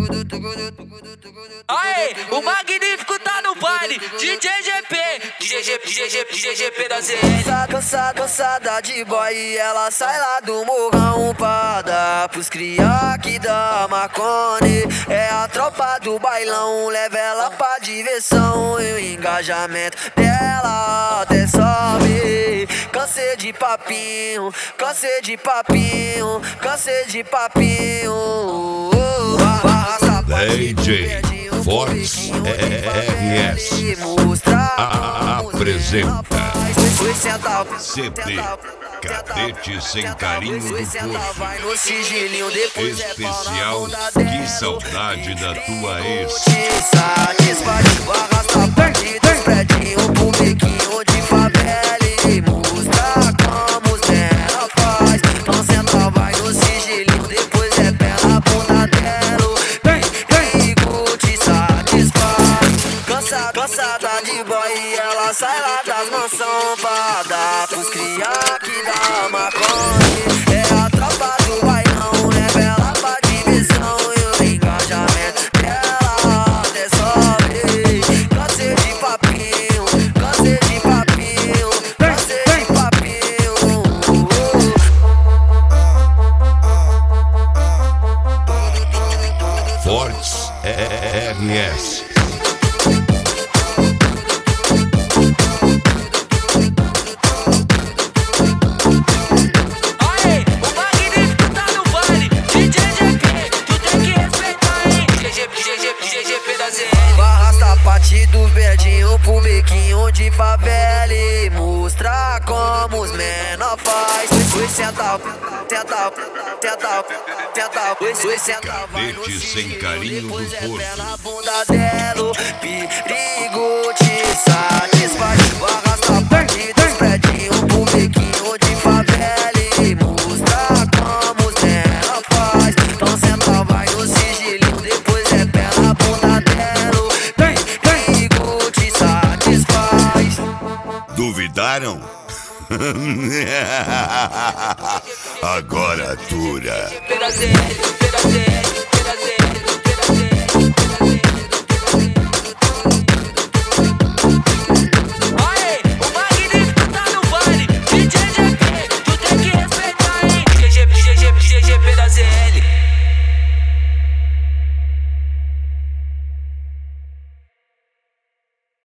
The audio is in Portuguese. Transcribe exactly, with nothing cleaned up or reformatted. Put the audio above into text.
Aê, o magnífico tá no baile, D J G P, D J G P, D J G P, D J G P da Z N. Cansada, cansada de boy e ela sai lá do morrão pra dar pros cria que dá Marconi. É a tropa do bailão, leva ela pra diversão e o engajamento dela até sobe. Cansei de papinho, cansei de papinho, cansei de papinho. D J Fortes R S apresenta C D Cadete Sem Carinho do Poço. Especial Que Saudade da Tua Ex. Satisfaz o arrasta-pé dos prédios pro bequinho de favela e mostra como os menor faz. Então senta, vai no sigilinho, depois é pé na bunda dela. Perigo te satisfaz. Cansada, cansada de boy e ela sai lá das mansão pra dar pros cria que dá Marconi. É a tropa do bailão, leva ela pra diversão e o engajamento dela até sobe. Cansei de papinho, cansei de papinho, cansei de papinho. Fortes R S. Arrasta parte do verdinho pro bequinho de favela e mostra como os menor faz. Oi, senta, senta, senta, senta. Oi, senta, vai no Cadete Sem Carinho do depois é pé na Poço. bunda dela. Perigo te satisfaz. Arrasta parte dos predinhos pro bequinho de favela e mostra como os menor faz. Então senta, vai no sigilinho, depois é pé na bunda dela. Perigo te satisfaz. Duvidaram? Agora dura. P da Z N, P da Z N.